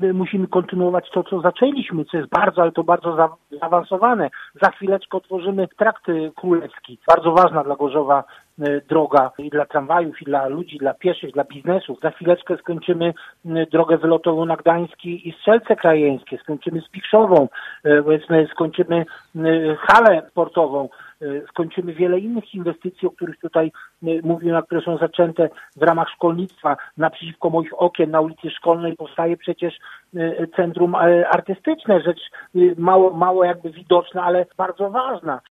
musimy kontynuować to, co zaczęliśmy, co jest bardzo, ale to bardzo zaawansowane. Za chwileczkę otworzymy Trakt Królewski. Bardzo ważna dla Gorzowa droga i dla tramwajów, i dla ludzi, dla pieszych, dla biznesów. Za chwileczkę skończymy drogę wylotową na Gdański i Strzelce Krajeńskie, skończymy Spikszową, powiedzmy, skończymy halę sportową, skończymy wiele innych inwestycji, o których tutaj mówimy, które są zaczęte w ramach szkolnictwa. Naprzeciwko moich okien na ulicy Szkolnej powstaje przecież centrum artystyczne, rzecz mało jakby widoczna, ale bardzo ważna.